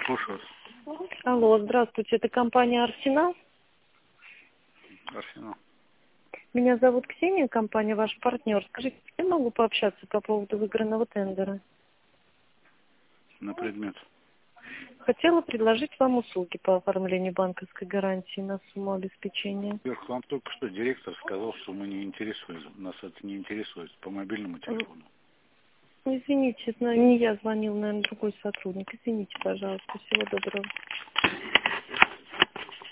Слушаю. Алло, здравствуйте, это компания «Арсенал». Арсенал. Меня зовут Ксения, компания ваш партнер. Скажите, я могу пообщаться по поводу выигранного тендера? На предмет. Хотела предложить вам услуги по оформлению банковской гарантии на сумму обеспечения. Во-первых, вам только что директор сказал, что мы не интересуемся. Нас это не интересует по мобильному телефону. Извините, не я звонил, наверное, другой сотрудник. Извините, пожалуйста. Всего доброго.